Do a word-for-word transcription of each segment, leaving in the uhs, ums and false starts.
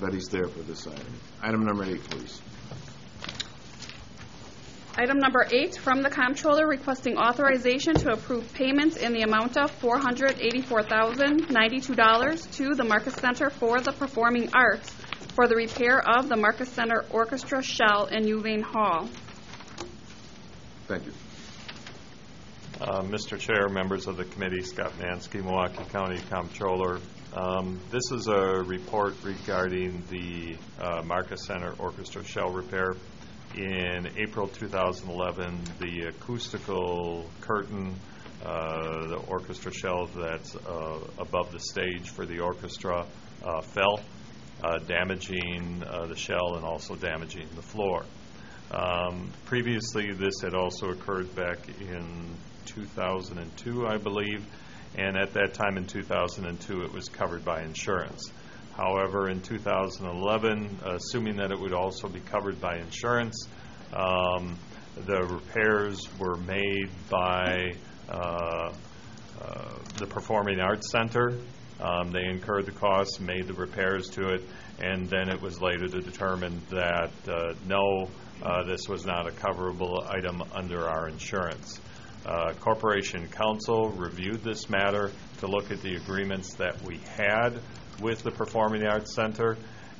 Betty's there for this item. Item number eight, please. Item number eight, from the Comptroller requesting authorization to approve payments in the amount of four hundred eighty-four thousand ninety-two dollars to the Marcus Center for the Performing Arts for the repair of the Marcus Center Orchestra shell in Uvain Hall. Thank you. Uh, Mister Chair, members of the committee, Scott Mansky, Milwaukee County Comptroller. Um, this is a report regarding the uh, Marcus Center Orchestra shell repair. In April two thousand eleven, the acoustical curtain, uh, the orchestra shell that's uh, above the stage for the orchestra, uh, fell, uh, damaging uh, the shell and also damaging the floor. Um, previously, this had also occurred back in two thousand two, I believe, and at that time in two thousand two, it was covered by insurance. However, in two thousand eleven, assuming that it would also be covered by insurance, um, the repairs were made by uh, uh, the Performing Arts Center. Um, they incurred the costs, made the repairs to it, and then it was later determined that uh, no, uh, this was not a coverable item under our insurance. Uh, Corporation Counsel reviewed this matter to look at the agreements that we had with the Performing Arts Center,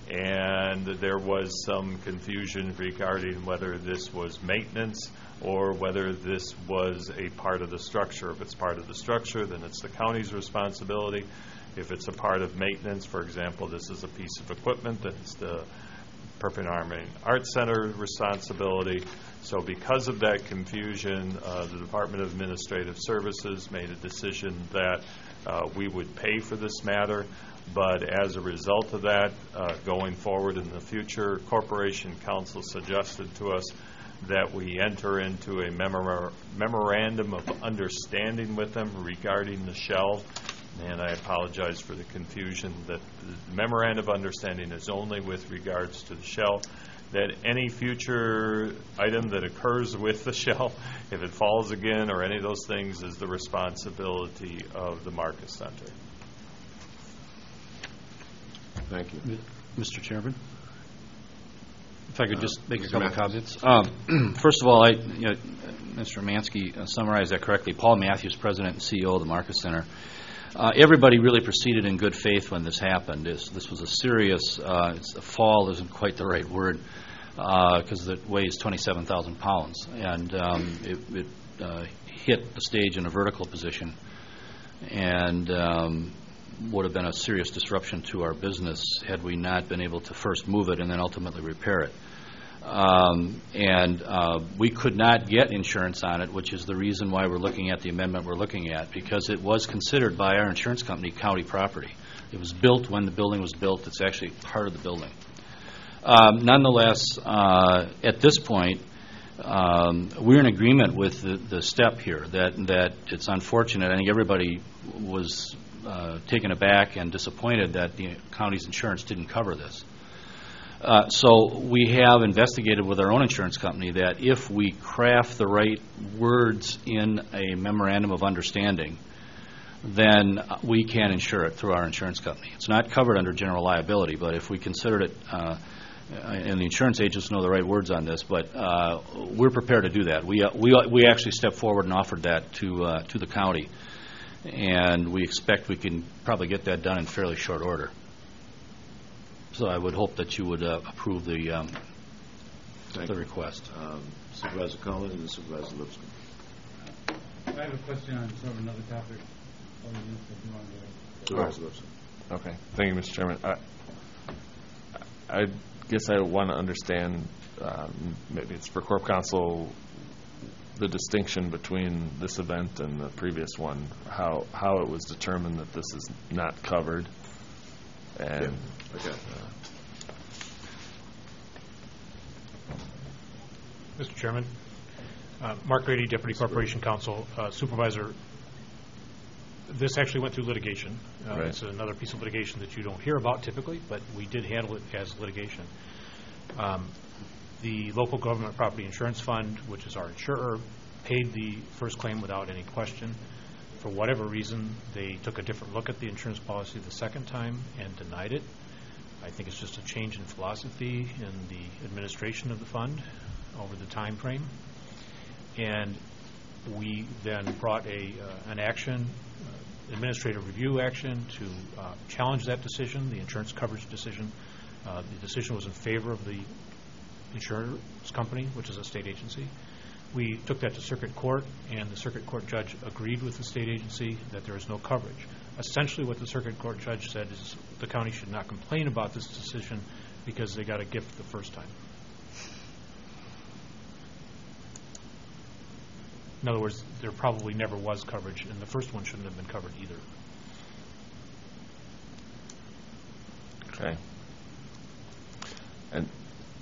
and there was some confusion regarding whether this was maintenance or whether this was a part of the structure. If it's part of the structure, then it's the county's responsibility. If it's a part of maintenance, for example, this is a piece of equipment, then it's the Performing Arts Center responsibility. So because of that confusion, uh, the Department of Administrative Services made a decision that uh, we would pay for this matter. But as a result of that, uh, going forward in the future, Corporation Counsel suggested to us that we enter into a memor- memorandum of understanding with them regarding the shell. And I apologize for the confusion that the memorandum of understanding is only with regards to the shell, that any future item that occurs with the shell, if it falls again or any of those things, is the responsibility of the Marcus Center. Thank you. Mister Chairman, if I could just uh, make Mister a couple Matthews. comments. Um, first of all, I, you know, Mister Mansky uh, summarized that correctly. Paul Matthews, President and C E O of the Marcus Center. Uh, everybody really proceeded in good faith when this happened. This, this was a serious uh, it's a fall isn't quite the right word because uh, it weighs twenty-seven thousand pounds, and um, it, it uh, hit the stage in a vertical position, and um, would have been a serious disruption to our business had we not been able to first move it and then ultimately repair it. Um, and uh, we could not get insurance on it, which is the reason why we're looking at the amendment we're looking at, because it was considered by our insurance company county property. It was built when the building was built. It's actually part of the building. Um, nonetheless, uh, at this point, um, we're in agreement with the, the step here that, that it's unfortunate. I think everybody was uh, taken aback and disappointed that the county's insurance didn't cover this. Uh, so we have investigated with our own insurance company that if we craft the right words in a memorandum of understanding, then we can insure it through our insurance company. It's not covered under general liability, but if we considered it, uh, and the insurance agents know the right words on this, but uh, we're prepared to do that. We, uh, we, we actually stepped forward and offered that to, uh, to the county, and we expect we can probably get that done in fairly short order. So I would hope that you would uh, approve the um, the request. Um, Supervisor Coleman and Supervisor Lipscomb. I have a question on sort of another topic. Supervisor Lipscomb. Okay. Thank you, Mister Chairman. I, I guess I want to understand, um, maybe it's for Corp Counsel, the distinction between this event and the previous one, how, how it was determined that this is not covered. And yeah. Okay. uh, Mister Chairman, uh, Mark Grady, Deputy Corporation Counsel, uh, Supervisor. This actually went through litigation. Uh, right. It's another piece of litigation that you don't hear about typically, but we did handle it as litigation. Um, the Local Government Property Insurance Fund, which is our insurer, paid the first claim without any question. For whatever reason, they took a different look at the insurance policy the second time and denied it. I think it's just a change in philosophy in the administration of the fund over the time frame. And we then brought a uh, an action, uh, administrative review action, to uh, challenge that decision, the insurance coverage decision. Uh, the decision was in favor of the insurance company, which is a state agency. We took that to circuit court, and the circuit court judge agreed with the state agency that there is no coverage. Essentially what the circuit court judge said is the county should not complain about this decision because they got a gift the first time. In other words, there probably never was coverage, and the first one shouldn't have been covered either. Okay. And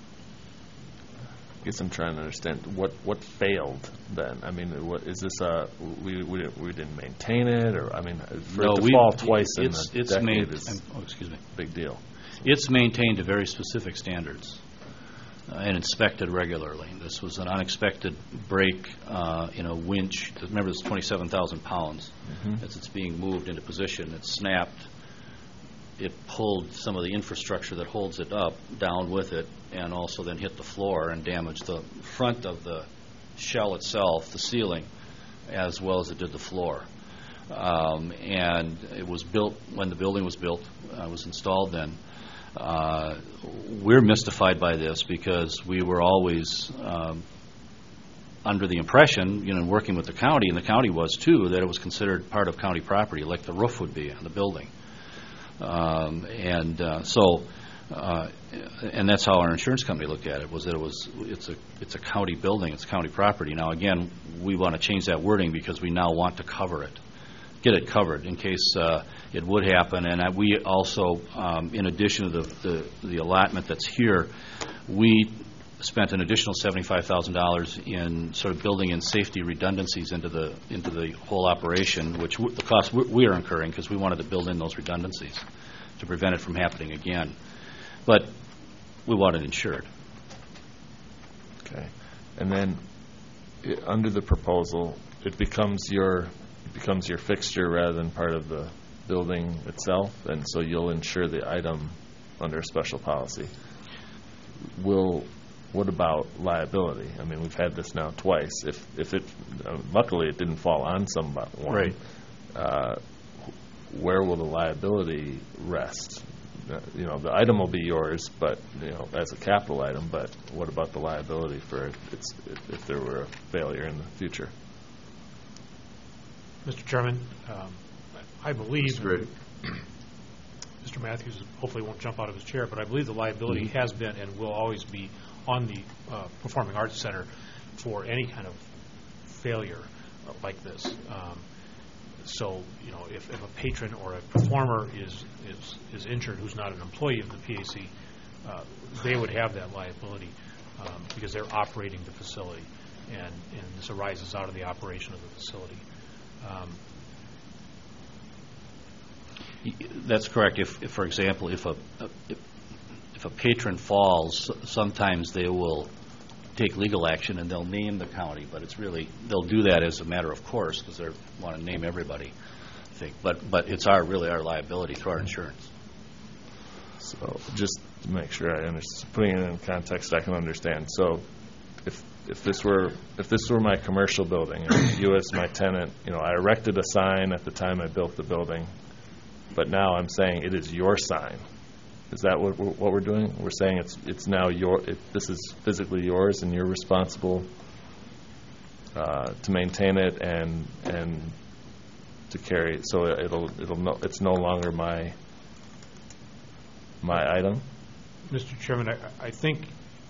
I guess I'm trying to understand what what failed then. I mean, what is this? A we we didn't, we didn't maintain it, or I mean, for No, it to we- fall twice in it's- a it's decade main- is I'm- oh, excuse me. a big deal. It's maintained to very specific standards uh, and inspected regularly. This was an unexpected break uh, in a winch. Remember, it's twenty-seven thousand pounds. Mhm. As it's being moved into position, it snapped. It pulled some of the infrastructure that holds it up down with it, and also then hit the floor and damaged the front of the shell itself, the ceiling, as well as it did the floor. Um, and it was built when the building was built, uh, was installed then. Uh, we're mystified by this because we were always um, under the impression, you know, working with the county, and the county was too, that it was considered part of county property, like the roof would be on the building. Um, and uh, so, uh, and that's how our insurance company looked at it, was that it was it's a it's a county building, it's county property. Now again, we want to change that wording because we now want to cover it, get it covered in case uh, it would happen. And uh, we also, um, in addition to the, the the allotment that's here, we spent an additional seventy-five thousand dollars in sort of building in safety redundancies into the into the whole operation, which w- the cost we we are incurring because we wanted to build in those redundancies to prevent it from happening again. But we want it insured. Okay. And then i under the proposal, it becomes your it becomes your fixture rather than part of the building itself, and so you'll insure the item under a special policy. Will What about liability? I mean, we've had this now twice. If if it, uh, luckily it didn't fall on someone. Right. Uh, where will the liability rest? Uh, you know, the item will be yours, but you know, as a capital item. But what about the liability for it, it's, if, if there were a failure in the future? Mister Chairman, um, I believe, Mister Grady. Mister Matthews hopefully won't jump out of his chair, but I believe the liability Mm-hmm. has been and will always be on the uh, Performing Arts Center for any kind of failure uh, like this. Um, so, you know, if, if a patron or a performer is, is, is injured who's not an employee of the P A C, uh, they would have that liability um, because they're operating the facility, and, and this arises out of the operation of the facility. Um, That's correct. If, if for example, if a if, if a patron falls, sometimes they will take legal action and they'll name the county, but it's really, they'll do that as a matter of course because they want to name everybody, I think. But but it's our really our liability through our insurance. So just to make sure I understand, putting it in context I can understand. So if if this were if this were my commercial building and you as my tenant, you know, I erected a sign at the time I built the building, but now I'm saying it is your sign. Is that what we're, what we're doing? We're saying it's it's now your it, this is physically yours and you're responsible uh, to maintain it and and to carry it. So it'll it'll no, it's no longer my my item. Mister Chairman, I, I think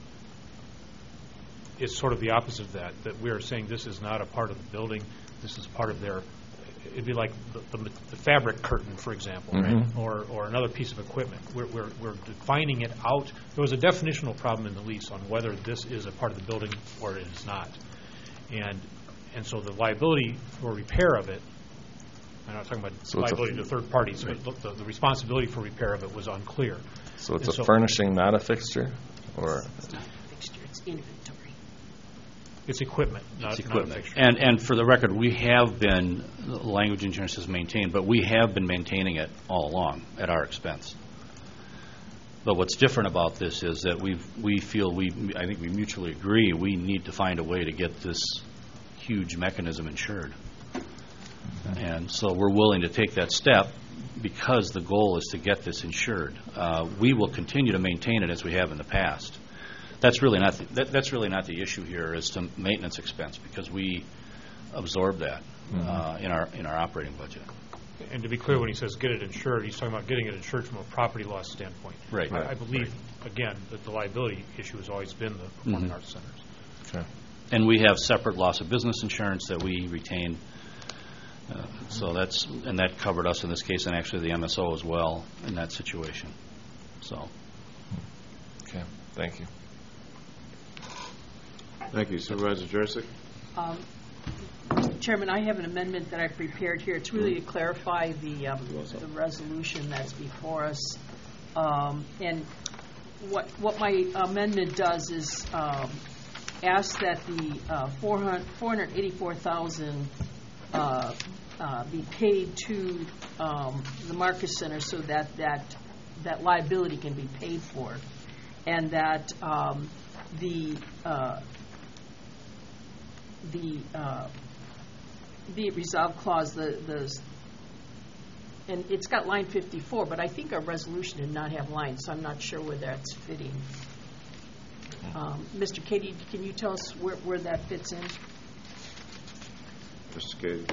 it's sort of the opposite of that, that we are saying this is not a part of the building, this is part of their, it'd be like the, the, the fabric curtain, for example, right? Mhm. or, or another piece of equipment. We're, we're, we're defining it out. There was a definitional problem in the lease on whether this is a part of the building or it is not. And, and so the liability for repair of it, I'm not talking about So it's a- liability to third parties, but the, the responsibility for repair of it was unclear. So it's And a so- furnishing, not a fixture, or It's not a fixture, it's inventory. It's equipment, not, It's not a equipment. fixture. And, and for the record, we have been, language insurance is maintained, but we have been maintaining it all along at our expense. But what's different about this is that we we feel we I think we mutually agree we need to find a way to get this huge mechanism insured, and so we're willing to take that step because the goal is to get this insured. Uh, we will continue to maintain it as we have in the past. That's really not the, that, that's really not the issue here as to maintenance expense, because we absorb that Mm-hmm. uh, in our in our operating budget. And to be clear, when he says get it insured, he's talking about getting it insured from a property loss standpoint. Right. I I believe, again, that the liability issue has always been the performing Mhm. arts centers. Okay. And we have separate loss of business insurance that we retain. Uh, so that's and that covered us in this case, and actually the M S O as well in that situation. So. Okay, thank you. Thank you. Supervisor Jurassic? Um, Mister Chairman, I have an amendment that I prepared here. It's really to clarify the, um, the resolution that's before us. Um, And what, what my amendment does is um, ask that the uh, four hundred eighty-four thousand dollars uh, uh, be paid to um, the Marcus Center so that that, that liability can be paid for, and that um, the uh, the uh, be it resolved clause, the, the, and it's got line fifty-four, but I think our resolution did not have lines, so I'm not sure where that's fitting. Um, Mister Katie, can you tell us where, where that fits in? Mister Katie?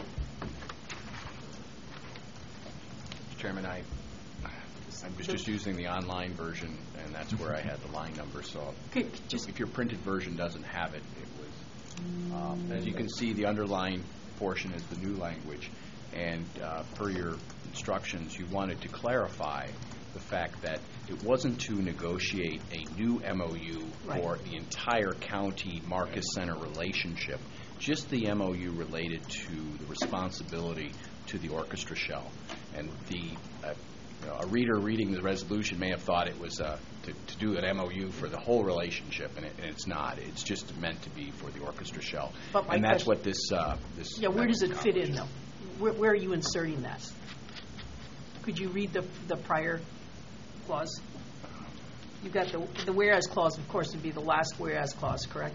Mister Chairman, I, I was just using the online version, and that's where I had the line number, so Could- could just, if your printed version doesn't have it, it was, um, as you can see, the underlying portion is the new language, and uh, per your instructions, you wanted to clarify the fact that it wasn't to negotiate a new M O U Right. for the entire county Marcus Center relationship, just the M O U related to the responsibility to the orchestra shell. And the uh, you know, a reader reading the resolution may have thought it was uh, to, to do an M O U for the whole relationship, and, it, and it's not. It's just meant to be for the orchestra shell. But my And that's question- what this uh, this. yeah, where does it fit in, accomplishes. though? Where, where are you inserting that? Could you read the, the prior clause? You've got the, the whereas clause, of course, would be the last whereas clause, correct?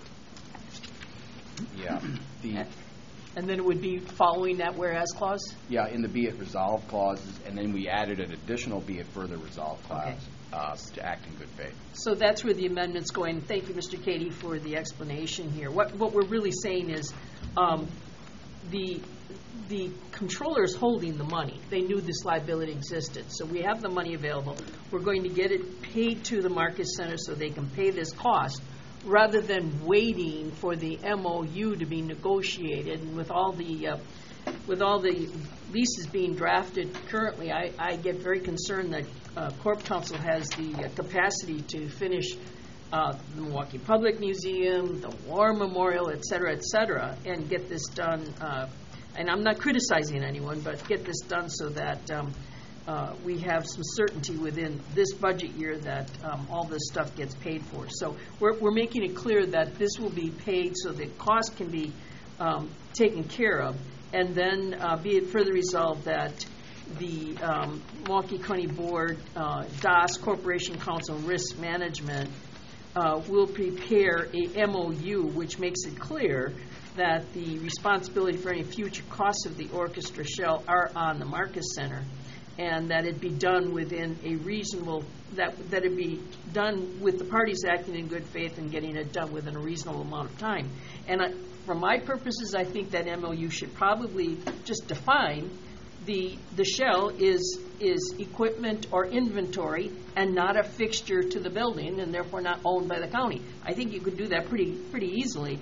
Yeah. The And then it would be following that whereas clause? yeah in the be it resolved clauses, and then we added an additional be it further resolved clause Okay. uh, to act in good faith. So that's where the amendment's going. Thank you, Mister Katie, for the explanation here. What, what we're really saying is um, the, the controller is holding the money. They knew this liability existed. So we have the money available. We're going to get it paid to the Marcus Center so they can pay this cost, rather than waiting for the M O U to be negotiated. And with all the uh, with all the leases being drafted currently, I, I get very concerned that uh, Corp Council has the uh, capacity to finish uh, the Milwaukee Public Museum, the War Memorial, et cetera, et cetera, and get this done. Uh, and I'm not criticizing anyone, but get this done so that um, uh, we have some certainty within this budget year that um, all this stuff gets paid for. So we're, we're making it clear that this will be paid so that cost can be um, taken care of. And then uh, be it further resolved that the um, Milwaukee County Board, uh, D O S, Corporation Council Risk Management, uh, will prepare a M O U which makes it clear that the responsibility for any future costs of the orchestra shell are on the Marcus Center, and that it be done within a reasonable, that that it be done with the parties acting in good faith and getting it done within a reasonable amount of time. And I, for my purposes, I think that M O U should probably just define the the shell is is equipment or inventory and not a fixture to the building, and therefore not owned by the county. I think you could do that pretty pretty easily.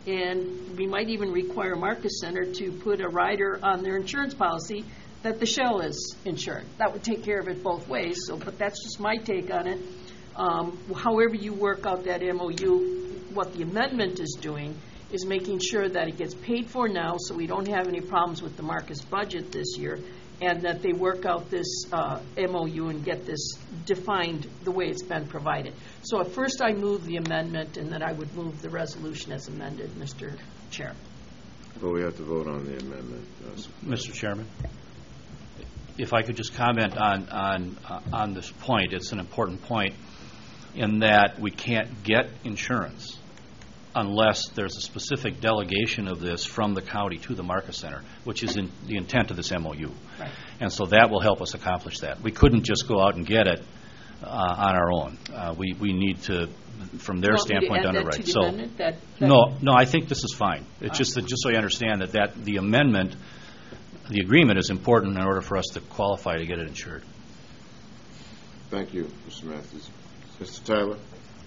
And we might even require Marcus Center to put a rider on their insurance policy that the shell is insured. That would take care of it both ways. So, but that's just my take on it. Um, however you work out that M O U, what the amendment is doing is making sure that it gets paid for now, so we don't have any problems with the Marcus budget this year, and that they work out this uh, M O U and get this defined the way it's been provided. So at first I move the amendment, and then I would move the resolution as amended, Mister Chair. But we have to vote on the amendment. uh, Mister Chairman, if I could just comment on, on, uh, on this point, it's an important point in that we can't get insurance unless there's a specific delegation of this from the county to the Marcus Center, which is in the intent of this M O U. Right. And so that will help us accomplish that. We couldn't just go out and get it uh, on our own. Uh, we, we need to, from their standpoint, underwrite. Want me to add that to the amendment? That- that- No, no, I think this is fine. It's just that, just so you understand that, that the amendment, the agreement is important in order for us to qualify to get it insured. Thank you, Mister Matthews. Mister Tyler?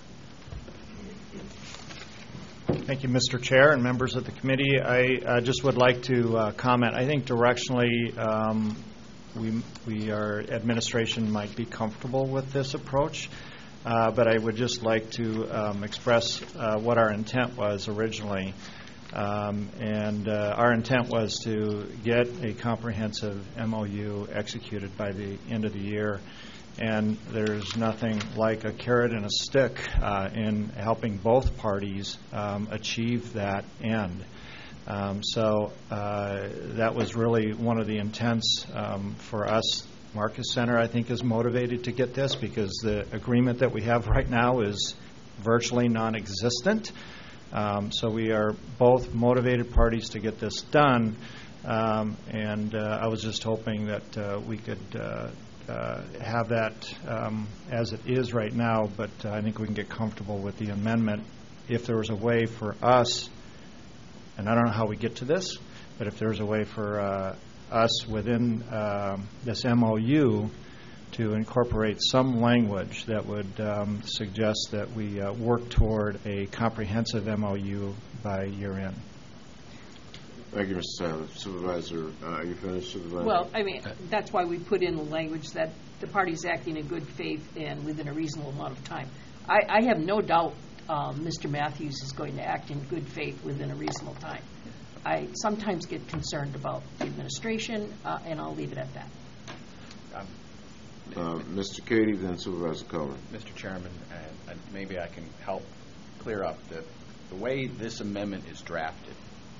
Thank you, Mister Chair and members of the committee. I uh, just would like to uh, comment. I think directionally, um, we, we, our administration might be comfortable with this approach, uh, but I would just like to um, express uh, what our intent was originally. Um, and uh, our intent was to get a comprehensive M O U executed by the end of the year. And there's nothing like a carrot and a stick uh, in helping both parties um, achieve that end. Um, so uh, that was really one of the intents um, for us. Marcus Center, I think, is motivated to get this because the agreement that we have right now is virtually non-existent. Um, so we are both motivated parties to get this done. Um, and uh, I was just hoping that uh, we could uh, Uh, have that um, as it is right now, but uh, I think we can get comfortable with the amendment. If there was a way for us, and I don't know how we get to this, but if there was a way for uh, us within um, this M O U to incorporate some language that would um, suggest that we uh, work toward a comprehensive M O U by year end. Thank you, Mister Tyler. Supervisor, uh, are you finished, Supervisor? Well, I mean, that's why we put in the language that the party's acting in good faith and within a reasonable amount of time. I, I have no doubt um, Mister Matthews is going to act in good faith within a reasonable time. I sometimes get concerned about the administration, uh, and I'll leave it at that. Um, uh, Mister Cady, then Supervisor Coleman. Mister Chairman, and, and maybe I can help clear up the, the way this amendment is drafted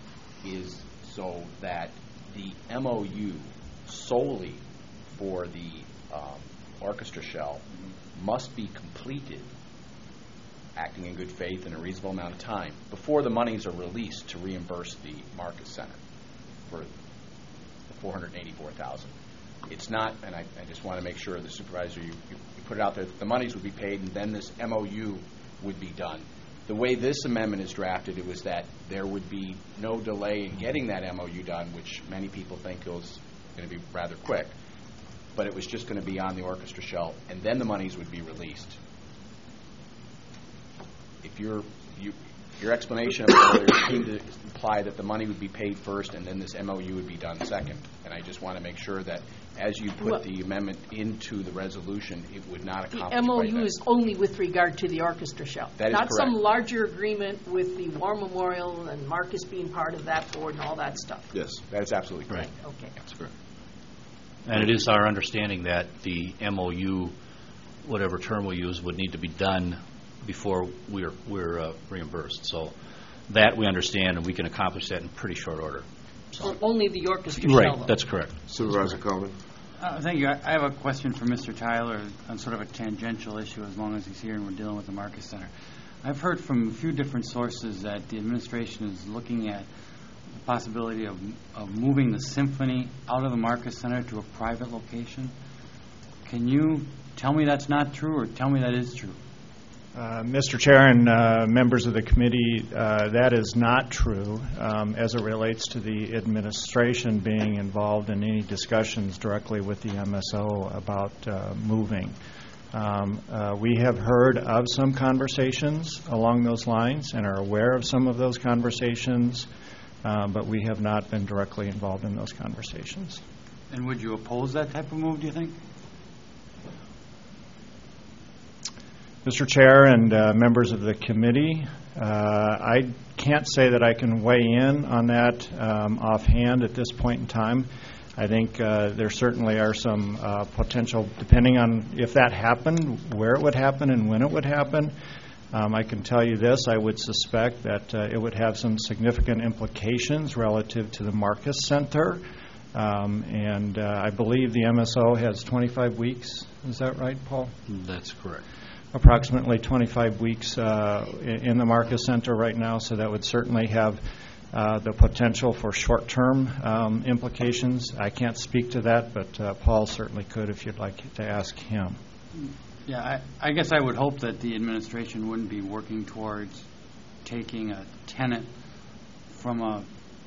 is so that the M O U solely for the um, orchestra shell must be completed, acting in good faith in a reasonable amount of time, before the monies are released to reimburse the Marcus Center for the four hundred eighty-four thousand dollars. It's not, and I, I just want to make sure, the supervisor, you, you, you put it out there, that the monies would be paid and then this M O U would be done. The way this amendment is drafted, it was that there would be no delay in getting that M O U done, which many people think is going to be rather quick, but it was just going to be on the orchestra shell, and then the monies would be released. If your you, your explanation of earlier seemed to imply that the money would be paid first and then this M O U would be done second, and I just want to make sure that as you put Well, the amendment into the resolution, it would not The accomplish M O quite U that. is only with regard to the orchestra shell. That is Not some correct. larger agreement with the War Memorial and Marcus being part of that board and all that stuff. Yes, That is absolutely correct. Okay. that's correct. And it is our understanding that the M O U, whatever term we use, would need to be done before we're, we're uh, reimbursed. So that we understand, and we can accomplish that in pretty short order. For only the orchestra shell, Right, though. that's correct. Supervisor Coleman. Uh, Thank you. I I have a question for Mister Tyler on sort of a tangential issue, as long as he's here and we're dealing with the Marcus Center. I've heard from a few different sources that the administration is looking at the possibility of, of moving the symphony out of the Marcus Center to a private location. Can you tell me that's not true, or tell me that is true? Uh, Mister Chair and uh, members of the committee, uh, that is not true um, as it relates to the administration being involved in any discussions directly with the M S O about uh, moving. Um, uh, we have heard of some conversations along those lines and are aware of some of those conversations, uh, but we have not been directly involved in those conversations. And would you oppose that type of move, do you think? Mister Chair and uh, members of the committee, uh, I can't say that I can weigh in on that um, offhand at this point in time. I think uh, there certainly are some uh, potential, depending on if that happened, where it would happen and when it would happen. Um, I can tell you this, I would suspect that uh, it would have some significant implications relative to the Marcus Center Um, And uh, I believe the M S O has twenty-five weeks. Is that right, Paul? That's correct. Approximately twenty-five weeks uh, in in the Marcus Center right now, so that would certainly have uh, the potential for short-term um, implications. I can't speak to that, but uh, Paul certainly could if you'd like to ask him. Yeah, I, I guess I would hope that the administration wouldn't be working towards taking a tenant from a,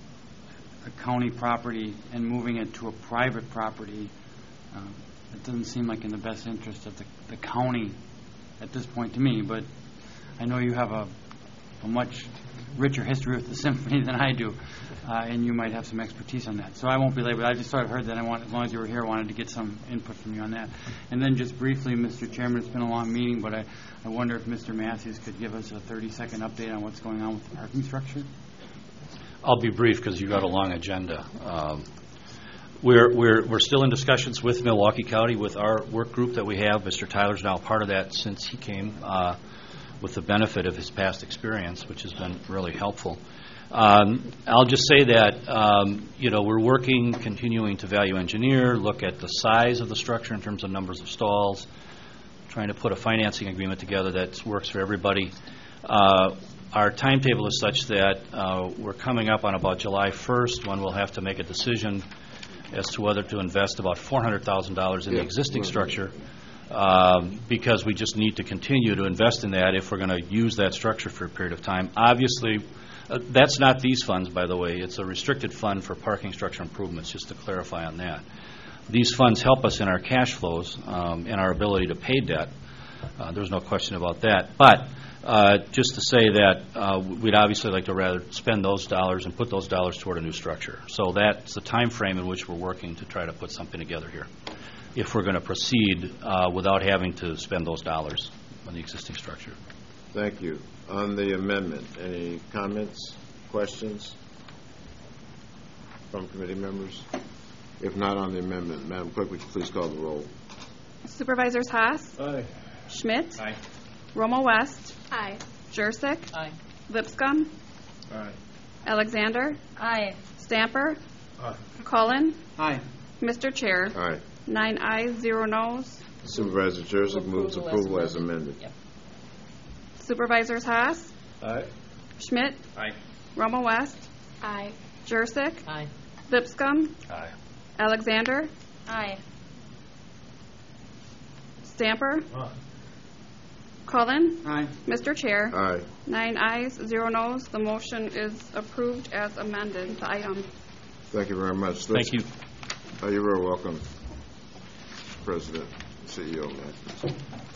a county property and moving it to a private property. Um, it doesn't seem like in the best interest of the, the county at this point to me, but I know you have a, a much richer history with the symphony than I do, uh, and you might have some expertise on that. So I won't be late, but I just sort of heard that. I want, as long as you were here, I wanted to get some input from you on that. And then just briefly, Mister Chairman, it's been a long meeting, but I, I wonder if Mister Matthews could give us a thirty-second update on what's going on with the parking structure. I'll be brief because you've got a long agenda. Um, We're, we're, we're still in discussions with Milwaukee County, with our work group that we have. Mister Tyler's now part of that since he came, uh, with the benefit of his past experience, which has been really helpful. Um, I'll just say that, um, you know, we're working, continuing to value engineer, look at the size of the structure in terms of numbers of stalls, trying to put a financing agreement together that works for everybody. Uh, Our timetable is such that uh, we're coming up on about July first when we'll have to make a decision as to whether to invest about four hundred thousand dollars in the existing structure, um, because we just need to continue to invest in that if we're going to use that structure for a period of time. Obviously, uh, that's not these funds, by the way. It's a restricted fund for parking structure improvements, just to clarify on that. These funds help us in our cash flows um, and our ability to pay debt. Uh, there's no question about that. But Uh, just to say that uh, we'd obviously like to rather spend those dollars and put those dollars toward a new structure. So that's the time frame in which we're working to try to put something together here, if we're going to proceed uh, without having to spend those dollars on the existing structure. Thank you. On the amendment, any comments, questions from committee members? If not on the amendment, Madam Clerk, would you please call the roll? Supervisors Haas? Aye. Schmidt? Aye. Romo West? Aye. Jurassic? Aye. Lipscomb? Aye. Alexander? Aye. Stamper? Aye. Cullen? Aye. Mister Chair? Aye. Nine ayes, zero noes. Supervisor Jurassic moves approval as amended. Yep. Supervisors Haas? Aye. Schmidt? Aye. Romo West? Aye. Jurassic? Aye. Lipscomb? Aye. Alexander? Aye. Stamper? Aye. Cullen? Aye. Mister Chair? Aye. Nine ayes, zero noes. The motion is approved as amended, the item. Thank you very much. Thank you. Oh, you're very welcome, President, C E O Matthews.